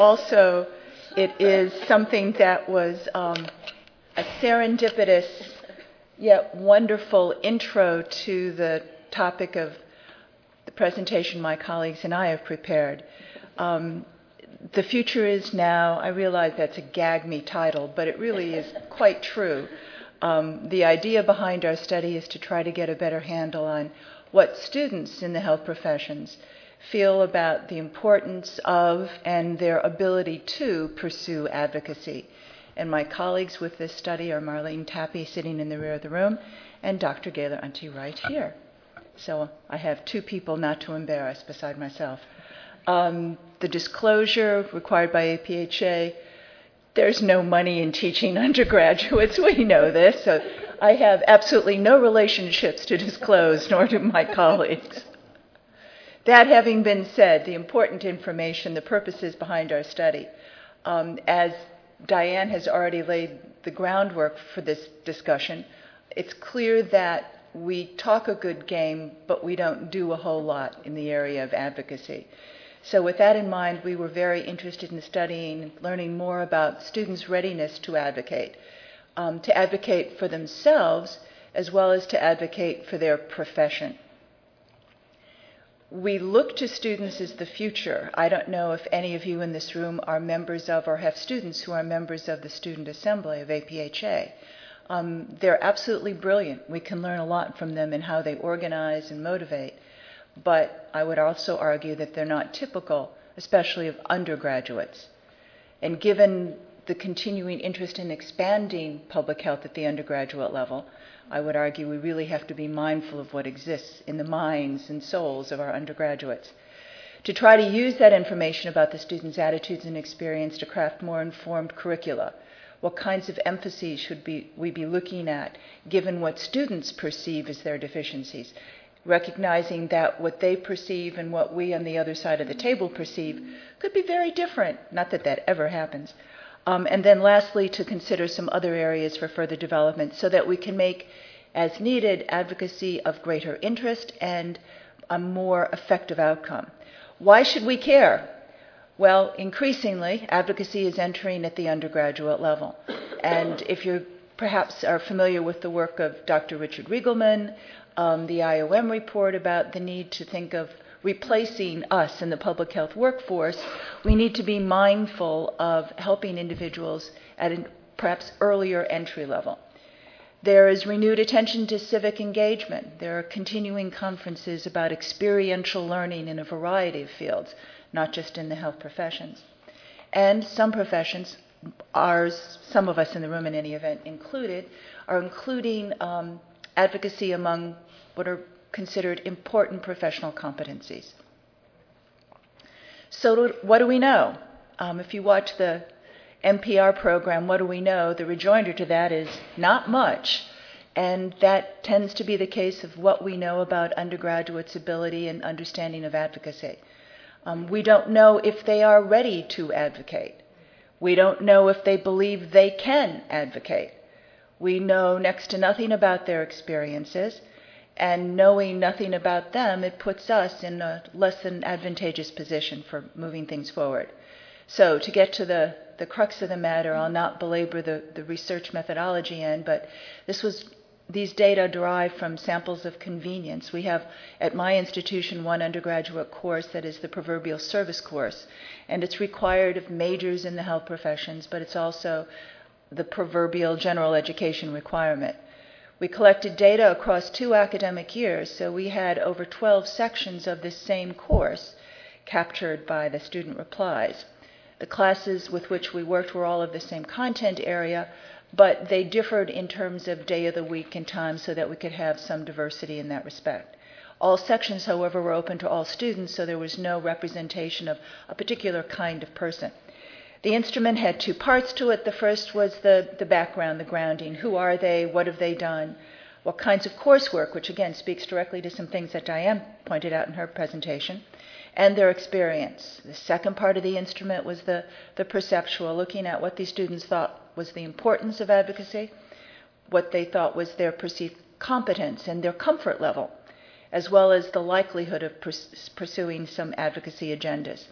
Also, it is something that was a serendipitous yet wonderful intro to the topic of the presentation my colleagues and I have prepared. The future is now. I realize that's a gag me title, but it really is quite true. The idea behind our study is to try to get a better handle on what students in the health professions feel about the importance of and their ability to pursue advocacy. And my colleagues with this study are Marlene Tappy, sitting in the rear of the room, and Dr. Gayla Unti right here. So I have two people not to embarrass beside myself. The disclosure required by APHA, there's no money in teaching undergraduates. We know this. So I have absolutely no relationships to disclose, nor do my colleagues. That having been said, the important information, the purposes behind our study, as Diane has already laid the groundwork for this discussion, it's clear that we talk a good game, but we don't do a whole lot in the area of advocacy. So with that in mind, we were very interested in studying, learning more about students' readiness to advocate for themselves, as well as to advocate for their profession. We look to students as the future. I don't know if any of you in this room are members of or have students who are members of the Student Assembly of APHA. They're absolutely brilliant. We can learn a lot from them in how they organize and motivate. But I would also argue that they're not typical, especially of undergraduates. And given the continuing interest in expanding public health at the undergraduate level, I would argue we really have to be mindful of what exists in the minds and souls of our undergraduates. To try to use that information about the students' attitudes and experience to craft more informed curricula. What kinds of emphases should we be looking at, given what students perceive as their deficiencies? Recognizing that what they perceive and what we on the other side of the table perceive could be very different. Not that that ever happens. And then lastly, to consider some other areas for further development so that we can make, as needed, advocacy of greater interest and a more effective outcome. Why should we care? Well, increasingly, advocacy is entering at the undergraduate level. And if you perhaps are familiar with the work of Dr. Richard Riegelman, the IOM report about the need to think of replacing us in the public health workforce, we need to be mindful of helping individuals at a perhaps earlier entry level. There is renewed attention to civic engagement. There are continuing conferences about experiential learning in a variety of fields, not just in the health professions. And some professions, ours, some of us in the room in any event included, are including advocacy among what are considered important professional competencies. So what do we know? If you watch the NPR program, What Do We Know? The rejoinder to that is not much. And that tends to be the case of what we know about undergraduates' ability and understanding of advocacy. We don't know if they are ready to advocate. We don't know if they believe they can advocate. We know next to nothing about their experiences. And knowing nothing about them, it puts us in a less than advantageous position for moving things forward. So to get to the crux of the matter, I'll not belabor the research methodology end, but these data derive from samples of convenience. We have at my institution one undergraduate course that is the proverbial service course, and it's required of majors in the health professions, but it's also the proverbial general education requirement. We collected data across 2 academic years, so we had over 12 sections of this same course captured by the student replies. The classes with which we worked were all of the same content area, but they differed in terms of day of the week and time so that we could have some diversity in that respect. All sections, however, were open to all students, so there was no representation of a particular kind of person. The instrument had 2 parts to it. The first was the background, the grounding. Who are they? What have they done? What kinds of coursework, which again speaks directly to some things that Diane pointed out in her presentation, and their experience. The second part of the instrument was the perceptual, looking at what these students thought was the importance of advocacy, what they thought was their perceived competence and their comfort level, as well as the likelihood of pursuing some advocacy agendas.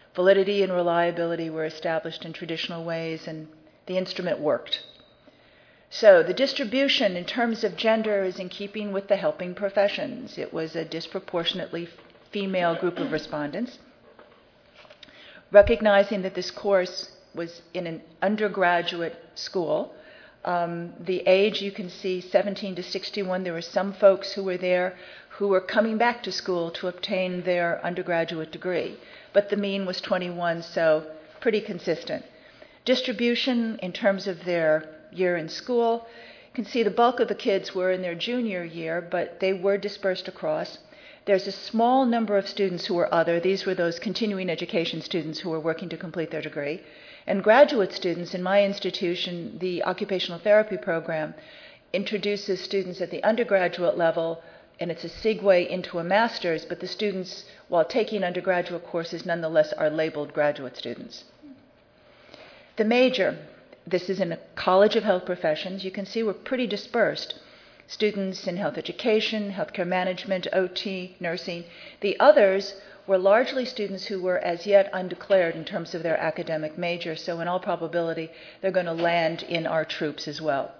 Validity and reliability were established in traditional ways, and the instrument worked. So the distribution in terms of gender is in keeping with the helping professions. It was a disproportionately female group of respondents. Recognizing that this course was in an undergraduate school, the age you can see 17 to 61, there were some folks who were there who were coming back to school to obtain their undergraduate degree, but the mean was 21, so pretty consistent. Distribution in terms of their year in school, you can see the bulk of the kids were in their junior year, but they were dispersed across. There's a small number of students who were other. These were those continuing education students who were working to complete their degree. And graduate students in my institution, the occupational therapy program, introduces students at the undergraduate level, and it's a segue into a master's, but the students, while taking undergraduate courses, nonetheless are labeled graduate students. The major, this is in a College of Health Professions. You can see we're pretty dispersed. Students in health education, healthcare management, OT, nursing. The others were largely students who were as yet undeclared in terms of their academic major, so in all probability, they're going to land in our troops as well.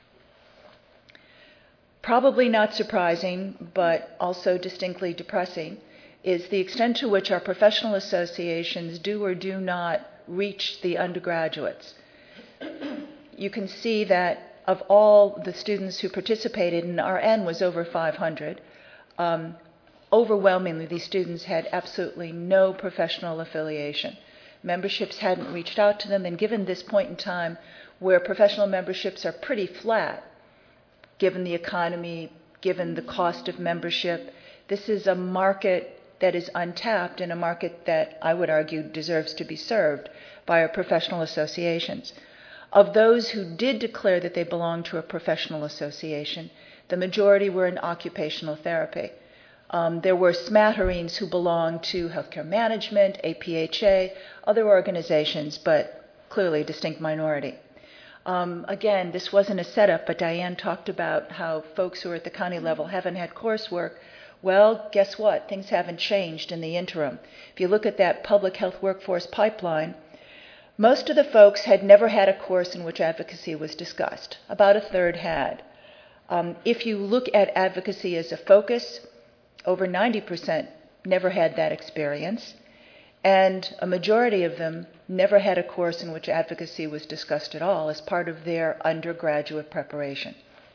Probably not surprising, but also distinctly depressing, is the extent to which our professional associations do or do not reach the undergraduates. You can see that of all the students who participated, and our N was over 500, overwhelmingly these students had absolutely no professional affiliation. Memberships hadn't reached out to them, and given this point in time where professional memberships are pretty flat, given the economy, given the cost of membership, this is a market that is untapped and a market that I would argue deserves to be served by our professional associations. Of those who did declare that they belonged to a professional association, the majority were in occupational therapy. There were smatterings who belonged to healthcare management, APHA, other organizations, but clearly a distinct minority. Again, this wasn't a setup, but Diane talked about how folks who are at the county level haven't had coursework. Well, guess what? Things haven't changed in the interim. If you look at that public health workforce pipeline, most of the folks had never had a course in which advocacy was discussed. About a third had. If you look at advocacy as a focus, over 90% never had that experience, and a majority of them never had a course in which advocacy was discussed at all as part of their undergraduate preparation.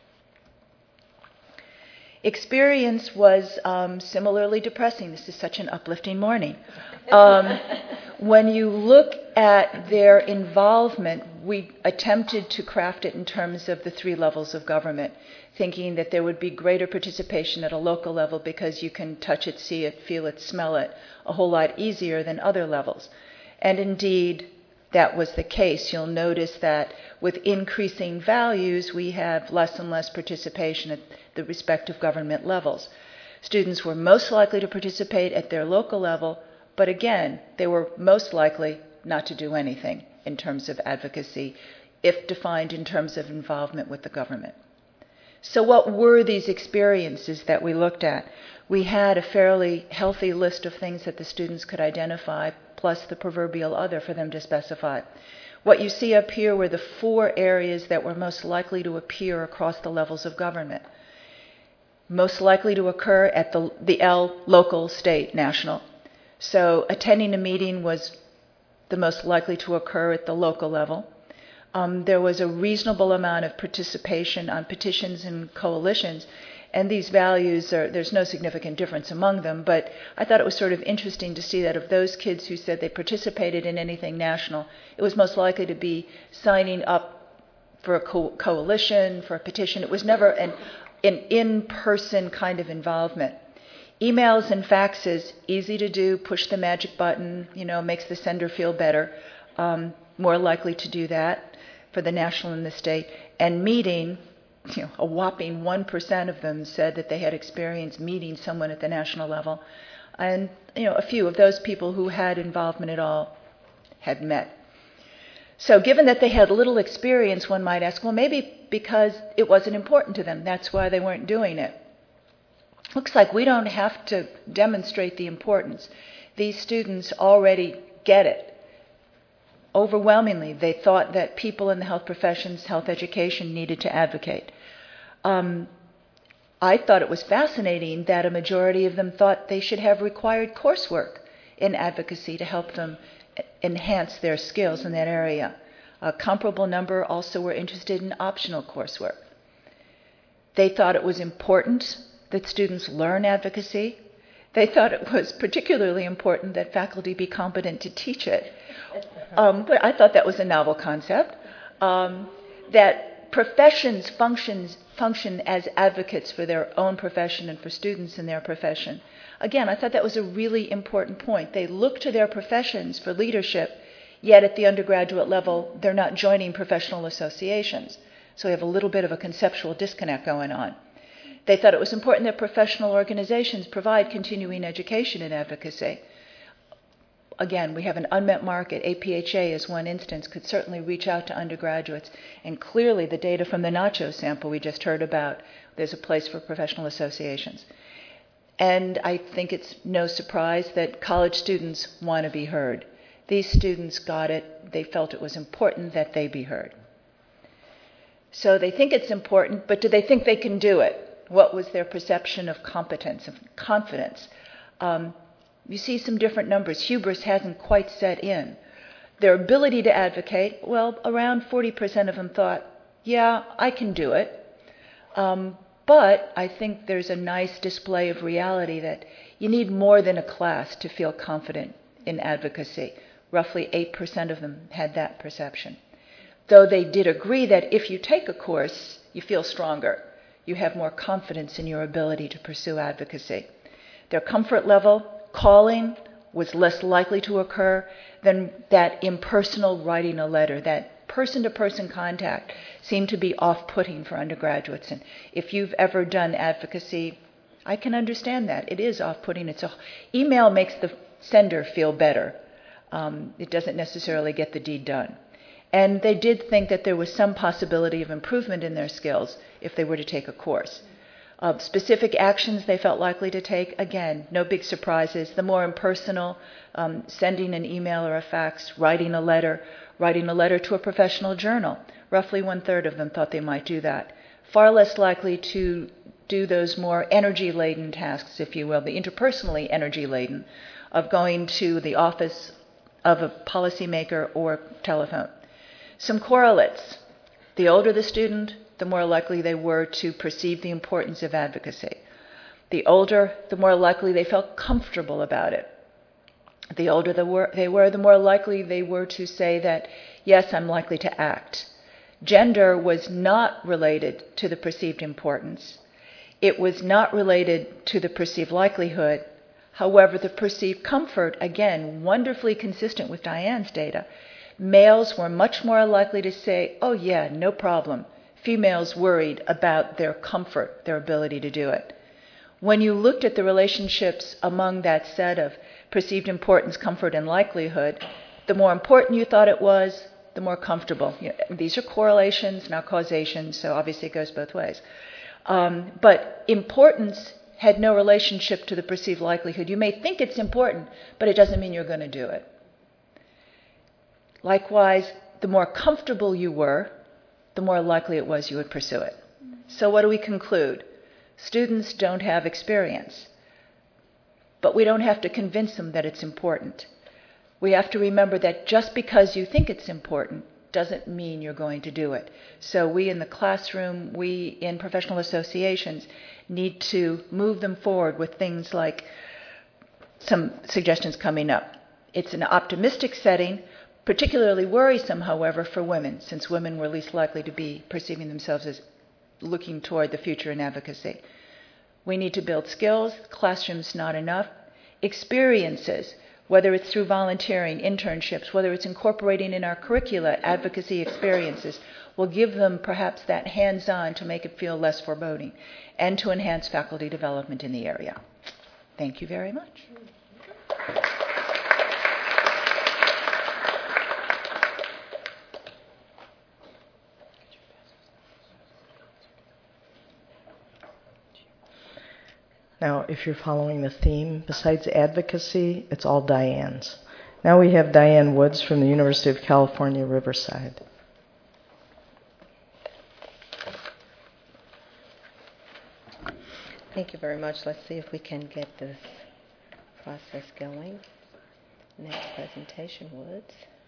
Experience was similarly depressing. This is such an uplifting morning. When you look at their involvement, we attempted to craft it in terms of the 3 levels of government, thinking that there would be greater participation at a local level because you can touch it, see it, feel it, smell it a whole lot easier than other levels. And indeed, that was the case. You'll notice that with increasing values, we have less and less participation at the respective government levels. Students were most likely to participate at their local level, but again, they were most likely not to do anything in terms of advocacy, if defined in terms of involvement with the government. So what were these experiences that we looked at? We had a fairly healthy list of things that the students could identify, plus the proverbial other for them to specify. What you see up here were the 4 areas that were most likely to appear across the levels of government. Most likely to occur at the L, local, state, national. So attending a meeting was the most likely to occur at the local level. There was a reasonable amount of participation on petitions and coalitions, and these values there's no significant difference among them, but I thought it was sort of interesting to see that of those kids who said they participated in anything national, it was most likely to be signing up for a coalition, for a petition. It was never an in-person kind of involvement. Emails and faxes, easy to do, push the magic button, makes the sender feel better, more likely to do that for the national and the state. And meeting, a whopping 1% of them said that they had experience meeting someone at the national level. And, a few of those people who had involvement at all had met. So given that they had little experience, one might ask, well, maybe because it wasn't important to them, that's why they weren't doing it. Looks like we don't have to demonstrate the importance. These students already get it. Overwhelmingly, they thought that people in the health professions, health education, needed to advocate. I thought it was fascinating that a majority of them thought they should have required coursework in advocacy to help them enhance their skills in that area. A comparable number also were interested in optional coursework. They thought it was important that students learn advocacy. They thought it was particularly important that faculty be competent to teach it. But I thought that was a novel concept. That professions function as advocates for their own profession and for students in their profession. Again, I thought that was a really important point. They look to their professions for leadership, yet at the undergraduate level, they're not joining professional associations. So we have a little bit of a conceptual disconnect going on. They thought it was important that professional organizations provide continuing education in advocacy. Again, we have an unmet market. APHA, as one instance, could certainly reach out to undergraduates. And clearly, the data from the Nacho sample we just heard about, there's a place for professional associations. And I think it's no surprise that college students want to be heard. These students got it. They felt it was important that they be heard. So they think it's important, but do they think they can do it? What was their perception of competence, of confidence? You see some different numbers. Hubris hasn't quite set in. Their ability to advocate, well, around 40% of them thought, yeah, I can do it. But I think there's a nice display of reality that you need more than a class to feel confident in advocacy. Roughly 8% of them had that perception. Though they did agree that if you take a course, you feel stronger. You have more confidence in your ability to pursue advocacy. Their comfort level, calling, was less likely to occur than that impersonal writing a letter. That person-to-person contact seemed to be off-putting for undergraduates. And if you've ever done advocacy, I can understand that. It is off-putting. Email makes the sender feel better. It doesn't necessarily get the deed done. And they did think that there was some possibility of improvement in their skills if they were to take a course. Specific actions they felt likely to take, again, no big surprises. The more impersonal, sending an email or a fax, writing a letter to a professional journal. Roughly 1/3 of them thought they might do that. Far less likely to do those more energy-laden tasks, if you will, the interpersonally energy-laden, of going to the office of a policymaker or telephone. Some correlates. The older the student, the more likely they were to perceive the importance of advocacy. The older, the more likely they felt comfortable about it. The older they were, the more likely they were to say that, yes, I'm likely to act. Gender was not related to the perceived importance. It was not related to the perceived likelihood. However, the perceived comfort, again, wonderfully consistent with Diane's data, males were much more likely to say, oh yeah, no problem. Females worried about their comfort, their ability to do it. When you looked at the relationships among that set of perceived importance, comfort, and likelihood, the more important you thought it was, the more comfortable. These are correlations, not causations, so obviously it goes both ways. But importance had no relationship to the perceived likelihood. You may think it's important, but it doesn't mean you're going to do it. Likewise, the more comfortable you were, the more likely it was you would pursue it. So what do we conclude? Students don't have experience, but we don't have to convince them that it's important. We have to remember that just because you think it's important doesn't mean you're going to do it. So we in the classroom, we in professional associations need to move them forward with things like some suggestions coming up. It's an optimistic setting, particularly worrisome, however, for women, since women were least likely to be perceiving themselves as looking toward the future in advocacy. We need to build skills. Classroom's not enough. Experiences, whether it's through volunteering, internships, whether it's incorporating in our curricula advocacy experiences, will give them perhaps that hands-on to make it feel less foreboding and to enhance faculty development in the area. Thank you very much. Now, if you're following the theme, besides advocacy, it's all Diane's. Now we have Diane Woods from the University of California, Riverside. Thank you very much. Let's see if we can get this process going. Next presentation, Woods.